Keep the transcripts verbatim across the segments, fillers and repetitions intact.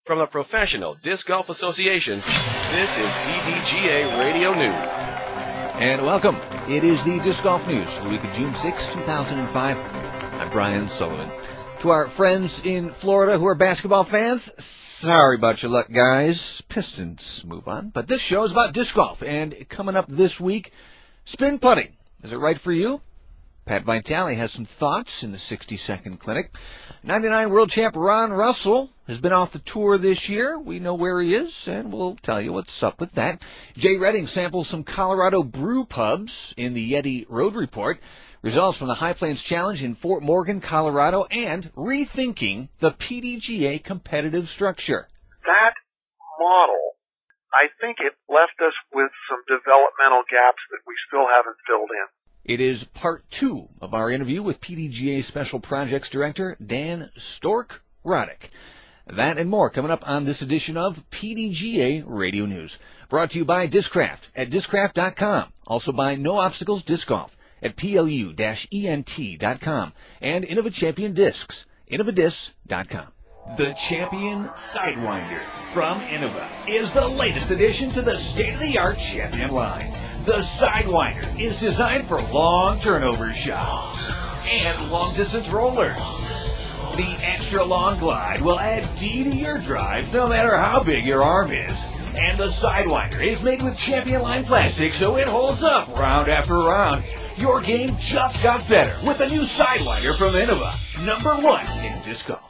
From the Professional Disc Golf Association, this is P D G A Radio News. And welcome. It is the Disc Golf News for the week of June sixth, two thousand five. I'm Brian Sullivan. To our friends in Florida who are basketball fans, sorry about your luck, guys. Pistons move on. But this show is about disc golf. And coming up this week, spin putting. Is it right for you? Pat Vitale has some thoughts in the sixty-second clinic. ninety-nine world champ Ron Russell has been off the tour this year. We know where he is, and we'll tell you what's up with that. Jay Redding samples some Colorado brew pubs in the Yeti Road Report. Results from the High Plains Challenge in Fort Morgan, Colorado, and rethinking the P D G A competitive structure. That model, I think it left us with some developmental gaps that we still haven't filled in. It is part two of our interview with P D G A Special Projects Director Dan Stork-Roddick. That and more coming up on this edition of P D G A Radio News. Brought to you by Discraft at discraft dot com. Also by No Obstacles Disc Golf at P L U E N T dot com. And Innova Champion Discs, innova discs dot com. The Champion Sidewinder from Innova is the latest addition to the state-of-the-art Champion line. The Sidewinder is designed for long turnover shots and long-distance rollers. The extra long glide will add D to your drives no matter how big your arm is. And the Sidewinder is made with Champion line plastic so it holds up round after round. Your game just got better with the new Sidewinder from Innova, number one in disc golf.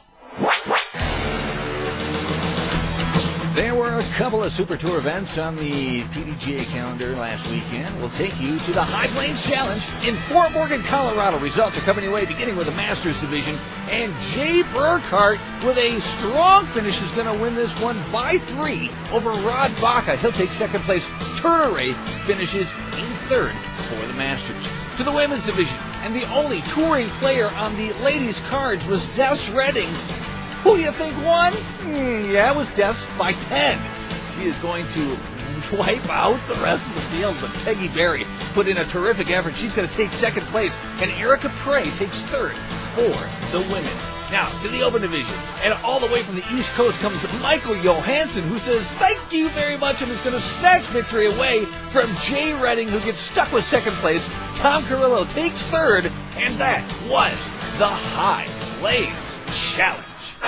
There were a couple of Super Tour events on the P D G A calendar last weekend. We'll take you to the High Plains Challenge in Fort Morgan, Colorado. Results are coming your way, beginning with the Masters Division. And Jay Burkhart, with a strong finish, is going to win this one by three over Rod Baca. He'll take second place. Turner finishes in third for the Masters. To the Women's Division, and the only touring player on the ladies' cards was Des Redding. Who do you think won? Mm, yeah, it was Des by ten. She is going to wipe out the rest of the field, but Peggy Berry put in a terrific effort. She's going to take second place, and Erica Prey takes third for the women. Now, to the Open Division, and all the way from the East Coast comes Michael Johansson, who says thank you very much and is going to snatch victory away from Jay Redding, who gets stuck with second place. Tom Carrillo takes third, and that was the High Plains Challenge.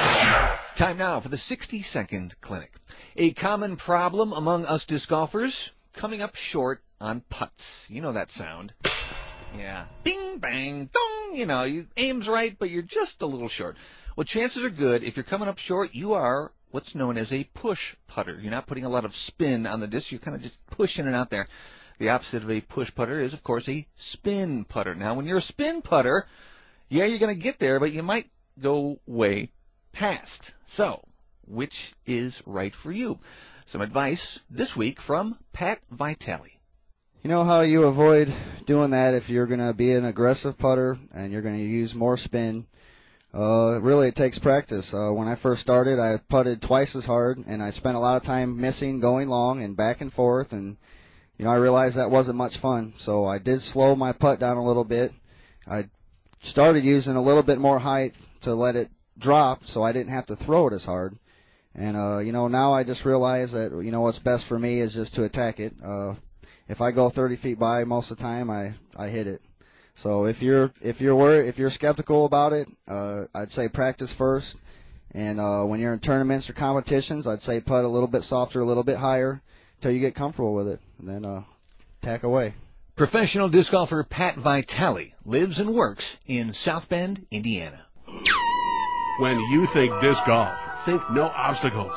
Time now for the sixty-second clinic. A common problem among us disc golfers, coming up short on putts. You know that sound. Yeah. Bing, bang, dong. You know, you aim's right, but you're just a little short. Well, chances are good if you're coming up short, you are what's known as a push putter. You're not putting a lot of spin on the disc. You're kind of just pushing it out there. The opposite of a push putter is, of course, a spin putter. Now, when you're a spin putter, yeah, you're going to get there, but you might go way past. So, which is right for you? Some advice this week from Pat Vitale. You know how you avoid doing that if you're going to be an aggressive putter and you're going to use more spin? Uh, really, it takes practice. Uh, when I first started, I putted twice as hard, and I spent a lot of time missing, going long, and back and forth, and you know I realized that wasn't much fun. So I did slow my putt down a little bit. I started using a little bit more height to let it drop, so I didn't have to throw it as hard. And uh, you know now I just realize that you know what's best for me is just to attack it. Uh, If I go thirty feet by most of the time, I, I hit it. So if you're if you're worried, if you're skeptical about it, uh, I'd say practice first. And uh, when you're in tournaments or competitions, I'd say putt a little bit softer, a little bit higher, until you get comfortable with it, and then uh, tack away. Professional disc golfer Pat Vitale lives and works in South Bend, Indiana. When you think disc golf, think no obstacles.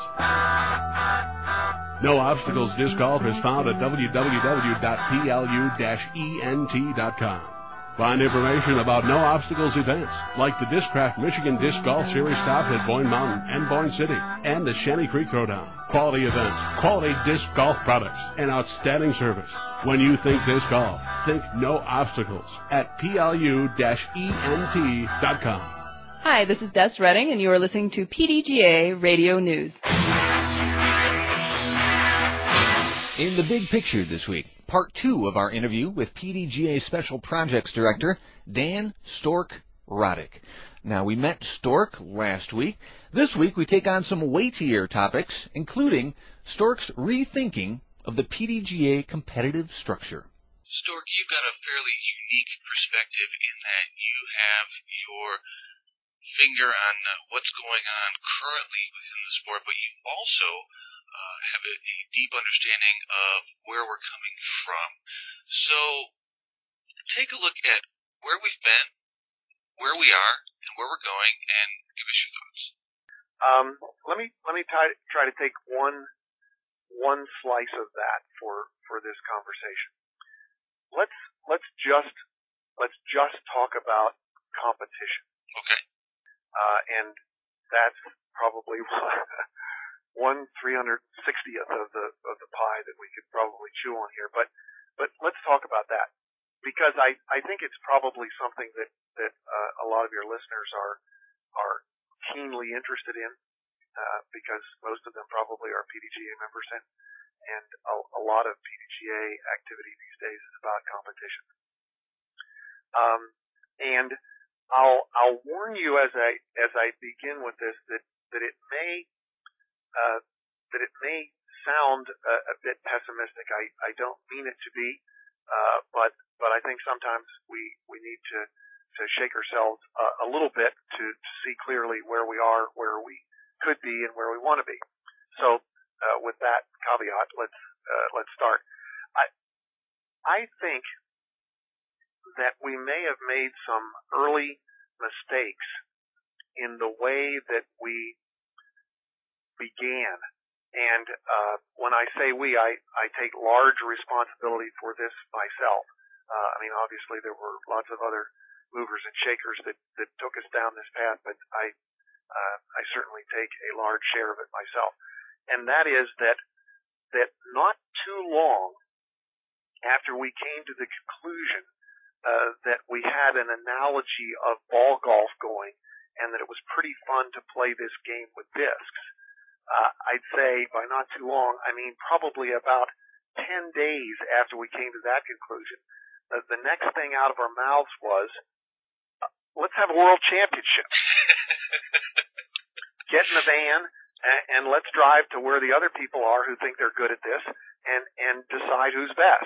No Obstacles Disc Golf is found at w w w dot p l u dash e n t dot com. Find information about No Obstacles events, like the Discraft Michigan Disc Golf Series stop at Boyne Mountain and Boyne City, and the Shanty Creek Throwdown. Quality events, quality disc golf products, and outstanding service. When you think disc golf, think No Obstacles at p l u dash e n t dot com. Hi, this is Des Redding, and you are listening to P D G A Radio News. In the big picture this week, part two of our interview with P D G A Special Projects Director Dan Stork Roddick. Now, we met Stork last week. This week, we take on some weightier topics, including Stork's rethinking of the P D G A competitive structure. Stork, you've got a fairly unique perspective in that you have your finger on uh, what's going on currently within the sport, but you also uh, have a, a deep understanding of where we're coming from. So take a look at where we've been, where we are, and where we're going, and give us your thoughts. Um, let me let me try, try to take one one slice of that for, for this conversation. Let's let's just let's just talk about competition. Okay. Uh, and that's probably one three hundred sixtieth of the of the pie that we could probably chew on here. But but let's talk about that, because I, I think it's probably something that that uh, a lot of your listeners are are keenly interested in, uh, because most of them probably are P D G A members, and and a, a lot of P D G A activity these days is about competition. Um, and I'll I'll warn you as I as I begin with this that that it may uh, that it may sound a, a bit pessimistic. I, I don't mean it to be, uh, but but I think sometimes we, we need to, to shake ourselves a, a little bit to, to see clearly where we are, where we could be, and where we want to be. So uh, with that caveat, let's uh, let's start. I I think that we may have made some early mistakes in the way that we began. And uh, when I say we, I, I take large responsibility for this myself. Uh, I mean, obviously there were lots of other movers and shakers that, that took us down this path, but I uh, I certainly take a large share of it myself. And that is that that not too long after we came to the conclusion Uh, that we had an analogy of ball golf going, and that it was pretty fun to play this game with discs. Uh, I'd say by not too long, I mean probably about ten days after we came to that conclusion, uh, the next thing out of our mouths was, uh, let's have a world championship. Get in the van and, and let's drive to where the other people are who think they're good at this, and, and decide who's best.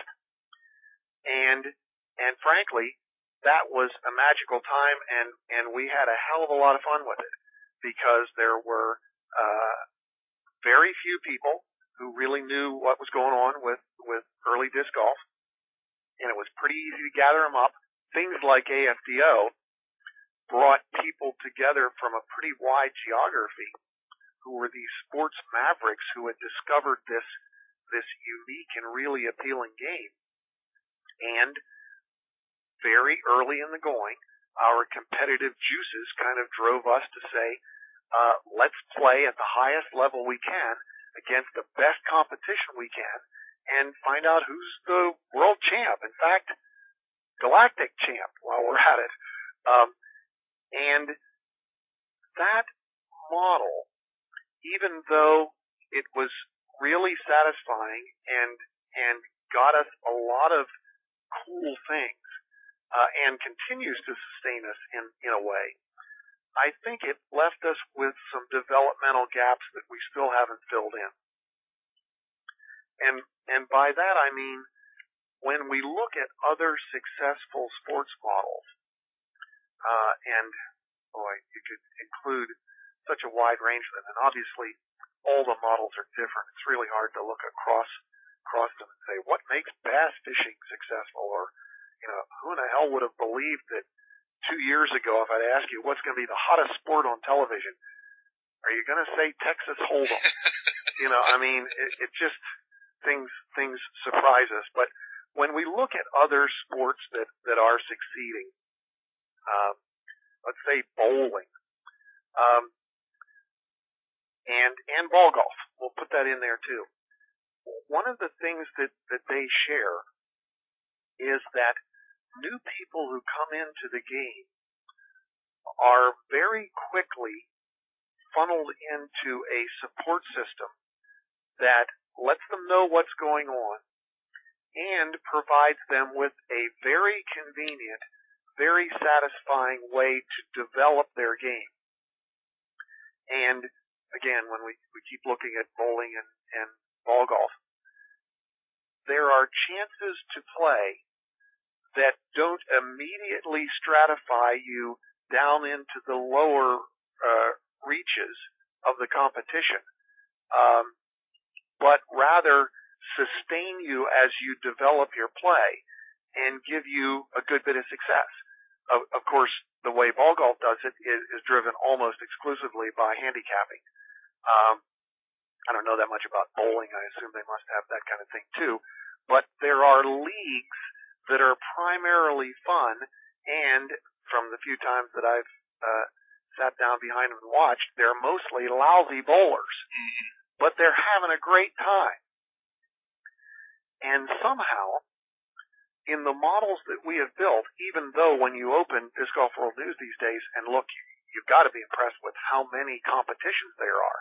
And And frankly, that was a magical time, and, and we had a hell of a lot of fun with it, because there were uh, very few people who really knew what was going on with, with early disc golf, and it was pretty easy to gather them up. Things like A F D O brought people together from a pretty wide geography who were these sports mavericks who had discovered this this unique and really appealing game. And very early in the going, our competitive juices kind of drove us to say, uh, let's play at the highest level we can against the best competition we can and find out who's the world champ. In fact, galactic champ while we're at it. Um, and that model, even though it was really satisfying and, and got us a lot of cool things, Uh, and continues to sustain us in, in a way, I think it left us with some developmental gaps that we still haven't filled in. And, and by that I mean, when we look at other successful sports models, uh, and boy, you could include such a wide range of them, and obviously all the models are different. It's really hard to look across, across them and say, what makes bass fishing successful? Or, you know, who in the hell would have believed that two years ago, if I'd asked you what's going to be the hottest sport on television, are you going to say Texas Hold'em? You know, I mean, it, it just, things, things surprise us. But when we look at other sports that, that are succeeding, um, let's say bowling, um, and, and ball golf, we'll put that in there too. One of the things that, that they share is that new people who come into the game are very quickly funneled into a support system that lets them know what's going on and provides them with a very convenient, very satisfying way to develop their game. And again, when we, we keep looking at bowling and, and ball golf, there are chances to play that don't immediately stratify you down into the lower uh, reaches of the competition, um, but rather sustain you as you develop your play and give you a good bit of success. Of, of course, the way ball golf does it is, is driven almost exclusively by handicapping. Um, I don't know that much about bowling. I assume they must have that kind of thing too. But there are leagues that are primarily fun, and from the few times that I've uh, sat down behind them and watched, they're mostly lousy bowlers, but they're having a great time. And somehow, in the models that we have built, even though when you open Disc Golf World News these days and look, you've got to be impressed with how many competitions there are.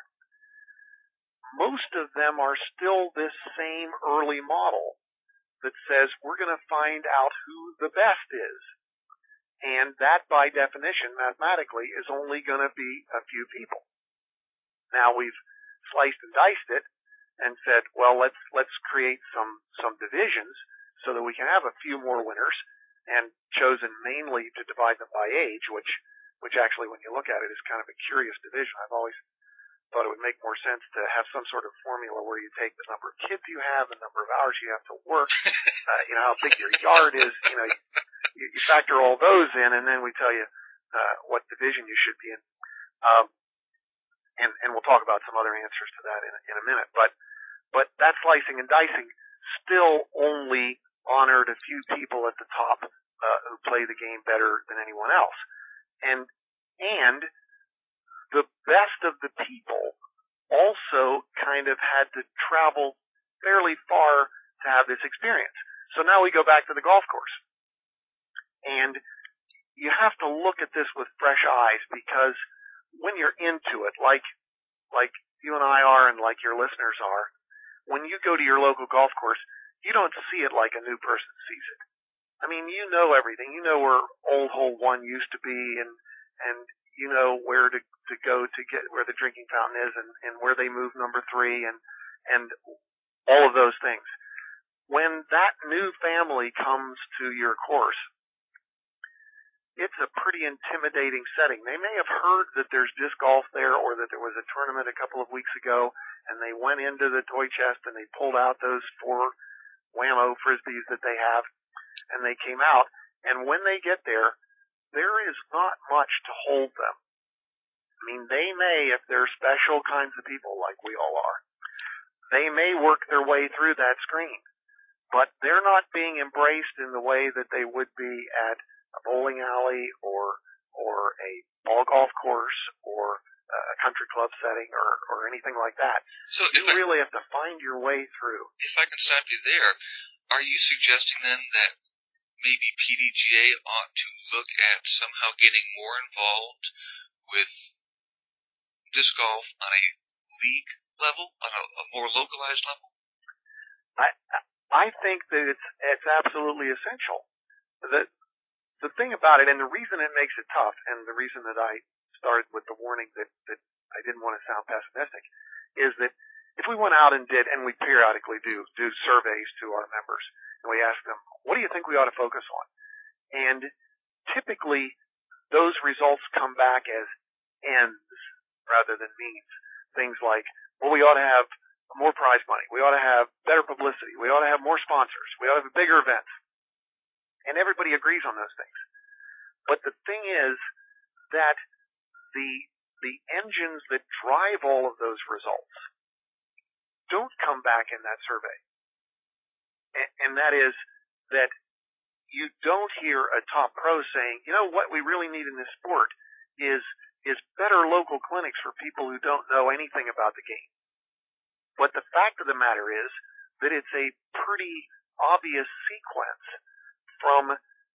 Most of them are still this same early model that says we're going to find out who the best is. And that, by definition, mathematically, is only going to be a few people. Now we've sliced and diced it and said, well, let's let's create some some divisions so that we can have a few more winners, and chosen mainly to divide them by age, which which actually, when you look at it, is kind of a curious division. I've always thought it would make more sense to have some sort of formula where you take the number of kids you have, the number of hours you have to work, uh, you know, how big your yard is, you know, you, you factor all those in, and then we tell you uh, what division you should be in. Um, and, and we'll talk about some other answers to that in, in a minute. But, but that slicing and dicing still only honored a few people at the top uh, who play the game better than anyone else. And, and the best of the people also kind of had to travel fairly far to have this experience. So now we go back to the golf course. And you have to look at this with fresh eyes, because when you're into it, like, like you and I are and like your listeners are, when you go to your local golf course, you don't see it like a new person sees it. I mean, you know everything. You know where Old Hole One used to be, and, and you know where to, to go to get where the drinking fountain is, and, and where they move number three, and, and all of those things. When that new family comes to your course, it's a pretty intimidating setting. They may have heard that there's disc golf there, or that there was a tournament a couple of weeks ago, and they went into the toy chest and they pulled out those four Whammo frisbees that they have, and they came out. And when they get there, there is not much to hold them. I mean, they may, if they're special kinds of people like we all are, they may work their way through that screen, but they're not being embraced in the way that they would be at a bowling alley or or a ball golf course or a country club setting or, or anything like that. So you if I, really have to find your way through. If I can stop you there, are you suggesting then that maybe P D G A ought to look at somehow getting more involved with disc golf on a league level, on a, a more localized level? I I think that it's it's absolutely essential. The the thing about it, and the reason it makes it tough, and the reason that I started with the warning that, that I didn't want to sound pessimistic, is that if we went out and did, and we periodically do, do surveys to our members, and we ask them, what do you think we ought to focus on? And typically, those results come back as ends rather than means. Things like, well, we ought to have more prize money. We ought to have better publicity. We ought to have more sponsors. We ought to have bigger events. And everybody agrees on those things. But the thing is that the the engines that drive all of those results don't come back in that survey. And, and that is that you don't hear a top pro saying, you know, what we really need in this sport is is better local clinics for people who don't know anything about the game. But the fact of the matter is that it's a pretty obvious sequence from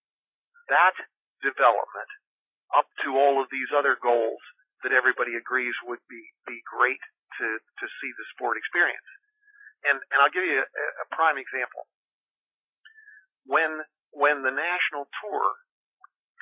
that development up to all of these other goals that everybody agrees would be, be great to, to see the sport experience. And, and I'll give you a, a prime example. When, when the national tour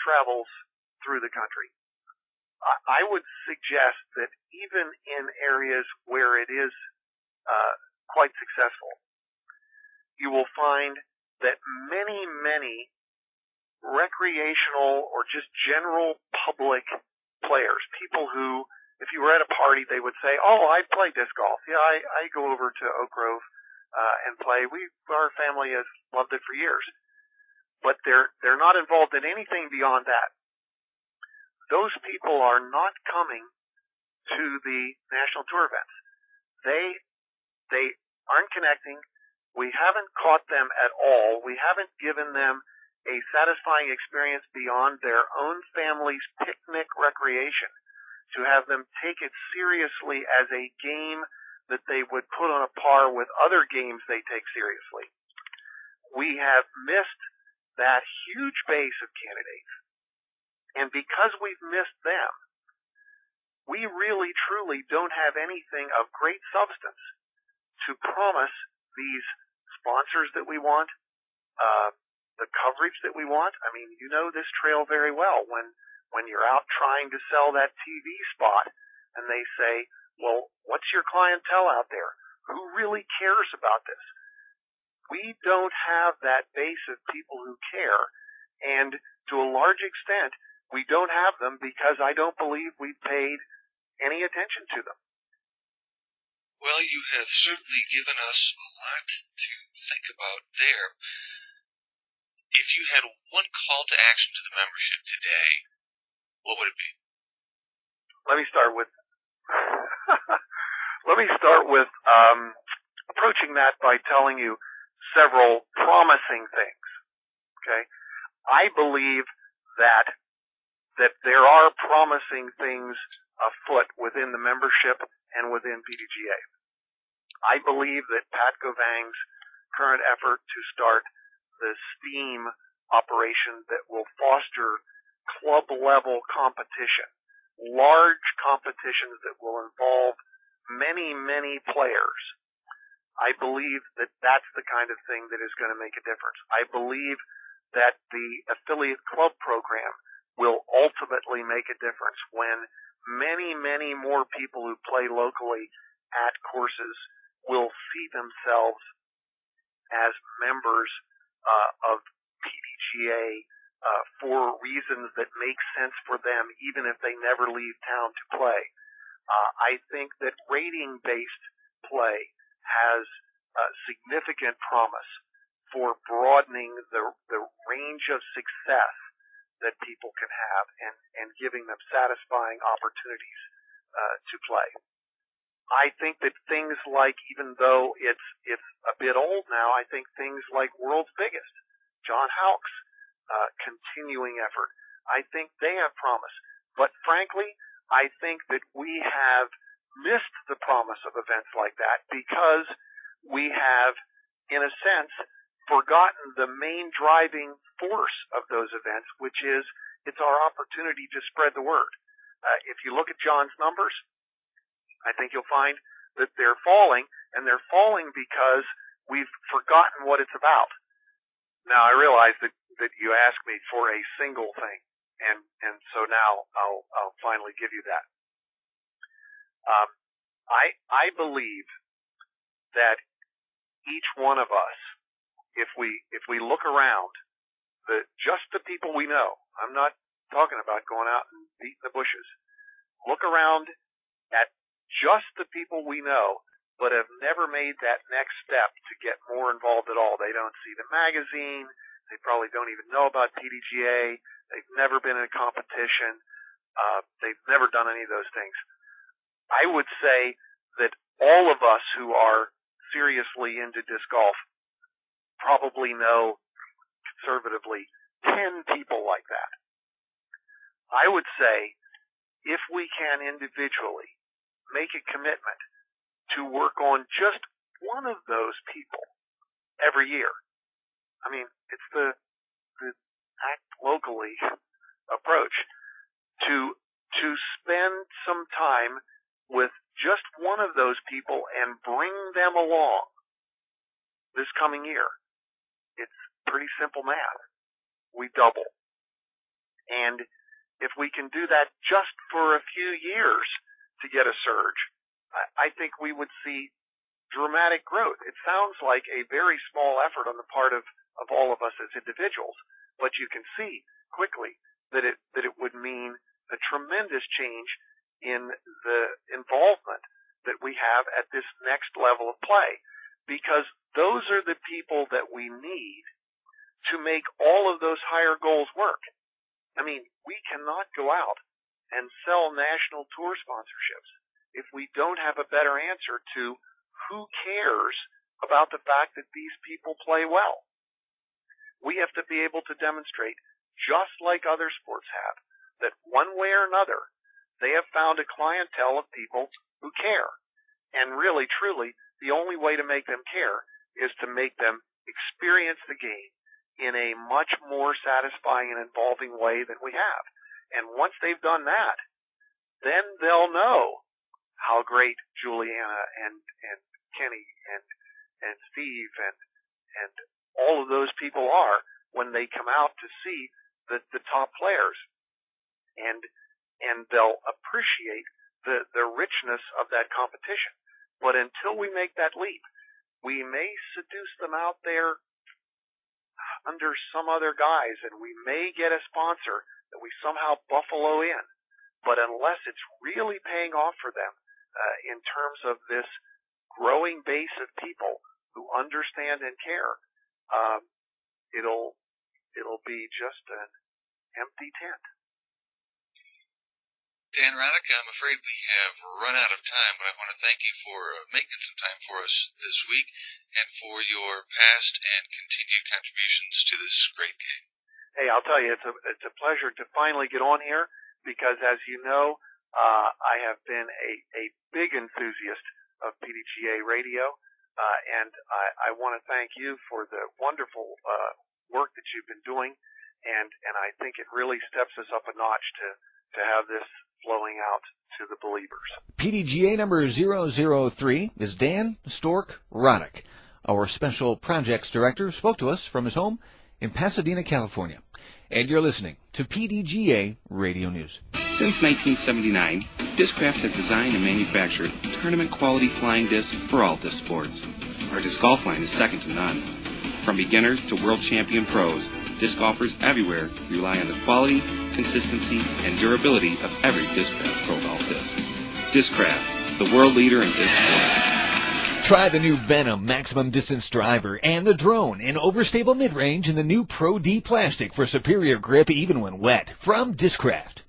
travels through the country, I, I would suggest that even in areas where it is uh, quite successful, you will find that many, many recreational or just general public players, people who, if you were at a party, they would say, "Oh, I play disc golf. Yeah, I, I go over to Oak Grove uh, and play. We, our family has loved it for years." But they're they're not involved in anything beyond that. Those people are not coming to the national tour events. They they aren't connecting. We haven't caught them at all. We haven't given them a satisfying experience beyond their own family's picnic recreation, to have them take it seriously as a game that they would put on a par with other games they take seriously. We have missed that huge base of candidates. And because we've missed them, we really truly don't have anything of great substance to promise these sponsors that we want, uh, the coverage that we want. I mean, you know this trail very well. When when you're out trying to sell that T V spot and they say, "Well, what's your clientele out there? Who really cares about this?" We don't have that base of people who care, and to a large extent, we don't have them because I don't believe we've paid any attention to them. Well, you have certainly given us a lot to think about there. If you had one call to action to the membership today, what would it be? Let me start with let me start with um, approaching that by telling you several promising things. Okay, I believe that that there are promising things afoot within the membership and within P D G A. I believe that Pat Govang's current effort to start the STEAM operation that will foster club-level competition, large competitions that will involve many, many players, I believe that that's the kind of thing that is going to make a difference. I believe that the affiliate club program will ultimately make a difference when many, many more people who play locally at courses will see themselves as members uh, of P D G A uh, for reasons that make sense for them, even if they never leave town to play. Uh, I think that rating-based play has uh, significant promise for broadening the the range of success that people can have and, and giving them satisfying opportunities uh, to play. I think that things like, even though it's it's a bit old now, I think things like World's Biggest, John Houck's uh, continuing effort, I think they have promise. But frankly, I think that we have missed the promise of events like that because we have, in a sense, forgotten the main driving force of those events, which is it's our opportunity to spread the word. Uh, if you look at John's numbers, I think you'll find that they're falling, and they're falling because we've forgotten what it's about. Now, I realize that, that you asked me for a single thing, and, and so now I'll, I'll finally give you that. Um, I, I believe that each one of us, if we, if we look around, the, just the people we know, I'm not talking about going out and beating the bushes, look around at just the people we know, but have never made that next step to get more involved at all. They don't see the magazine. They probably don't even know about P D G A. They've never been in a competition. Uh, they've never done any of those things. I would say that all of us who are seriously into disc golf probably know, conservatively, ten people like that. I would say if we can individually make a commitment to work on just one of those people every year. I mean, it's the, the act locally approach to, to spend some time with just one of those people and bring them along this coming year. It's pretty simple math. We double. And if we can do that just for a few years to get a surge, I, I think we would see dramatic growth. It sounds like a very small effort on the part of, of all of us as individuals, but you can see quickly that it that it would mean a tremendous change in the involvement that we have at this next level of play, because those are the people that we need to make all of those higher goals work. I mean, we cannot go out and sell national tour sponsorships if we don't have a better answer to who cares about the fact that these people play well. We have to be able to demonstrate, just like other sports have, that one way or another, they have found a clientele of people who care. And really, truly, the only way to make them care is to make them experience the game in a much more satisfying and involving way than we have. And once they've done that, then they'll know how great Juliana and, and Kenny and, and Steve and, and all of those people are when they come out to see the, the top players. And, and they'll appreciate the, the richness of that competition. But until we make that leap, we may seduce them out there under some other guise, and we may get a sponsor that we somehow buffalo in. But unless it's really paying off for them uh, in terms of this growing base of people who understand and care, um, it'll it'll be just an empty tent. Dan Roddick, I'm afraid we have run out of time, but I want to thank you for uh, making some time for us this week and for your past and continued contributions to this great game. Hey, I'll tell you, it's a it's a pleasure to finally get on here because, as you know, uh, I have been a, a big enthusiast of P D G A radio, uh, and I, I want to thank you for the wonderful uh, work that you've been doing, and, and I think it really steps us up a notch to, to have this flowing out to the believers. P D G A number zero zero three is Dan Stork Roddick. Our special projects director spoke to us from his home in Pasadena, California. And you're listening to P D G A Radio News. Since nineteen seventy-nine, Discraft has designed and manufactured tournament-quality flying discs for all disc sports. Our disc golf line is second to none. From beginners to world champion pros, disc golfers everywhere rely on the quality, consistency, and durability of every Discraft Pro Golf disc. Discraft, the world leader in disc sports. Try the new Venom Maximum Distance Driver and the Drone in overstable mid-range in the new Pro D plastic for superior grip even when wet from Discraft.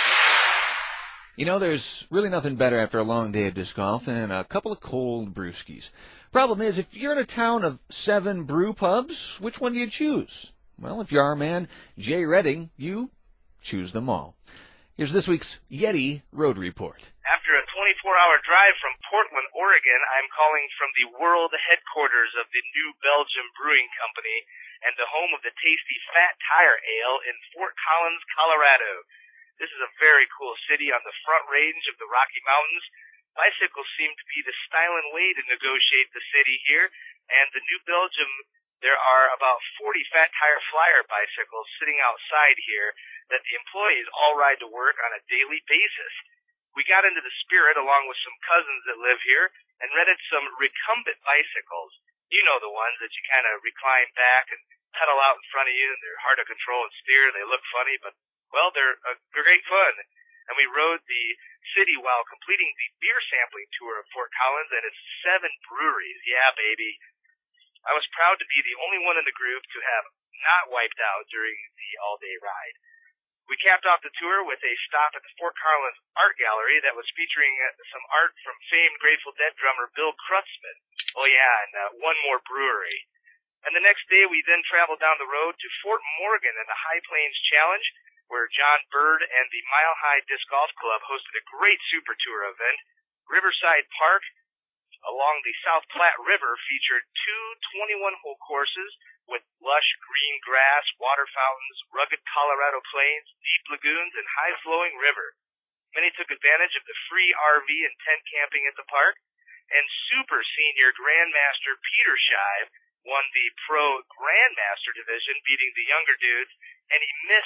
You know, there's really nothing better after a long day of disc golf than a couple of cold brewskis. Problem is, if you're in a town of seven brew pubs, which one do you choose? Well, if you're our man, Jay Redding, you choose them all. Here's this week's Yeti Road Report. After a twenty-four hour drive from Portland, Oregon, I'm calling from the world headquarters of the New Belgium Brewing Company and the home of the tasty Fat Tire Ale in Fort Collins, Colorado. This is a very cool city on the front range of the Rocky Mountains. Bicycles seem to be the style and way to negotiate the city here, and the New Belgium, there are about forty Fat Tire Flyer bicycles sitting outside here that the employees all ride to work on a daily basis. We got into the spirit along with some cousins that live here and rented some recumbent bicycles. You know the ones that you kind of recline back and pedal out in front of you, and they're hard to control and steer, and they look funny, but, well, they're uh, great fun. And we rode the city while completing the beer sampling tour of Fort Collins and its seven breweries. Yeah, baby. I was proud to be the only one in the group to have not wiped out during the all-day ride. We capped off the tour with a stop at the Fort Collins Art Gallery that was featuring some art from famed Grateful Dead drummer Bill Kreutzmann. Oh yeah, and uh, one more brewery. And the next day we then traveled down the road to Fort Morgan and the High Plains Challenge, where John Bird and the Mile High Disc Golf Club hosted a great Super Tour event. Riverside Park along the South Platte River featured two twenty-one hole courses with lush green grass, water fountains, rugged Colorado plains, deep lagoons, and high-flowing river. Many took advantage of the free R V and tent camping at the park, and Super Senior Grandmaster Peter Shive won the Pro Grandmaster division, beating the younger dudes, and he missed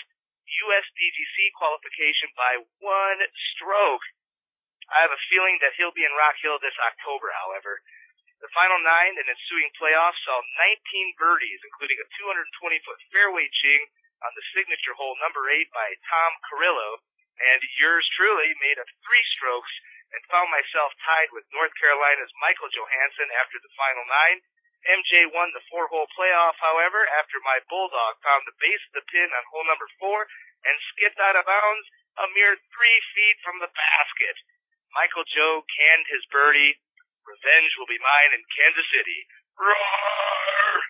U S D G C qualification by one stroke. I have a feeling that he'll be in Rock Hill this October, however. The final nine and ensuing playoffs saw nineteen birdies, including a two hundred twenty foot fairway ching on the signature hole number eight by Tom Carrillo, and yours truly made up three strokes and found myself tied with North Carolina's Michael Johansson after the final nine. M J won the four-hole playoff, however, after my Bulldog found the base of the pin on hole number four and skipped out of bounds a mere three feet from the basket. Michael Joe canned his birdie. Revenge will be mine in Kansas City. Roar!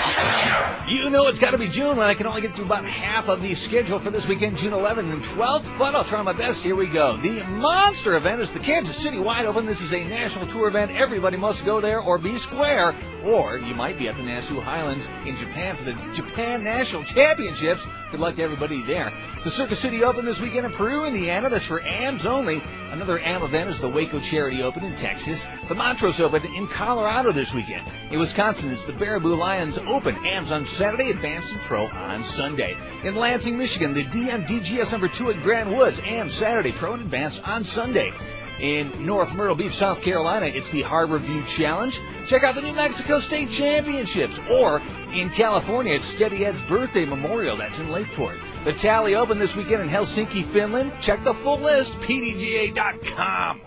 You know it's got to be June when I can only get through about half of the schedule for this weekend, June eleventh and twelfth, but I'll try my best. Here we go. The monster event is the Kansas City Wide Open. This is a national tour event. Everybody must go there or be square, or you might be at the Nassau Highlands in Japan for the Japan National Championships. Good luck to everybody there. The Circus City Open this weekend in Peru, Indiana. That's for A Ms only. Another A M event is the Waco Charity Open in Texas. The Montrose Open in Colorado this weekend. In Wisconsin, it's the Baraboo Lions Open. A Ms on Saturday, Advanced and Pro on Sunday. In Lansing, Michigan, the D M D G S number two at Grand Woods. A M Saturday, Pro and Advanced on Sunday. In North Myrtle Beach, South Carolina, it's the Harbor View Challenge. Check out the New Mexico State Championships. Or in California, it's Steady Ed's Birthday Memorial. That's in Lakeport. The Tally Open this weekend in Helsinki, Finland. Check the full list, P D G A dot com.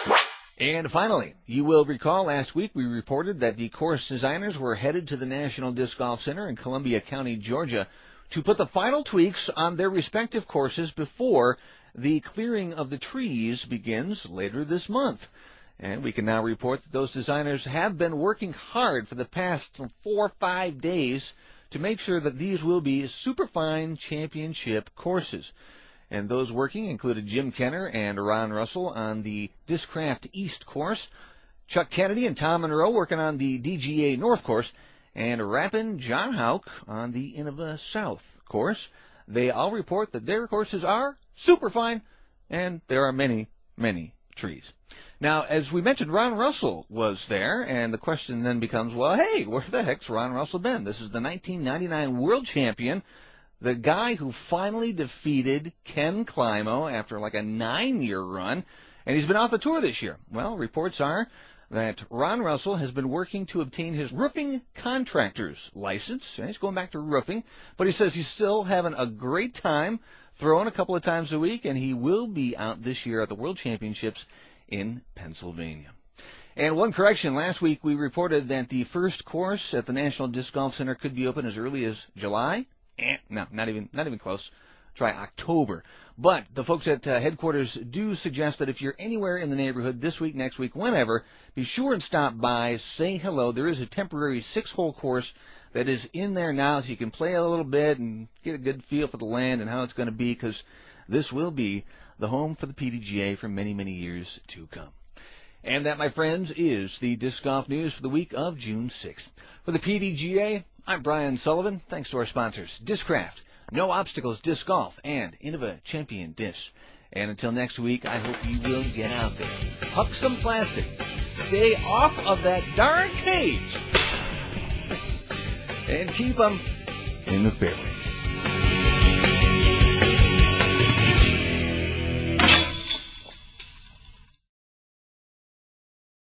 And finally, you will recall last week we reported that the course designers were headed to the National Disc Golf Center in Columbia County, Georgia, to put the final tweaks on their respective courses before the clearing of the trees begins later this month. And we can now report that those designers have been working hard for the past four or five days to make sure that these will be superfine championship courses. And those working included Jim Kenner and Ron Russell on the Discraft East course, Chuck Kennedy and Tom Monroe working on the D G A North course, and Rappin John Houck on the Innova South course. They all report that their courses are superfine, and there are many, many trees. Now, as we mentioned, Ron Russell was there, and the question then becomes, well, hey, where the heck's Ron Russell been? This is the nineteen ninety-nine world champion, the guy who finally defeated Ken Climo after like a nine-year run, and he's been off the tour this year. Well, reports are that Ron Russell has been working to obtain his roofing contractor's license. He's going back to roofing, but he says he's still having a great time throwing a couple of times a week, and he will be out this year at the World Championships in Pennsylvania. And one correction, last week we reported that the first course at the National Disc Golf Center could be open as early as July. Eh, no, not even not even close. Try October. But the folks at uh, headquarters do suggest that if you're anywhere in the neighborhood this week, next week, whenever, be sure and stop by, say hello. There is a temporary six-hole course that is in there now, so you can play a little bit and get a good feel for the land and how it's going to be, because this will be the home for the P D G A for many, many years to come. And that, my friends, is the Disc Golf News for the week of June sixth. For the P D G A, I'm Brian Sullivan. Thanks to our sponsors, Discraft, No Obstacles Disc Golf, and Innova Champion Disc. And until next week, I hope you will get out there, huck some plastic, stay off of that darn cage, and keep them in the fairways.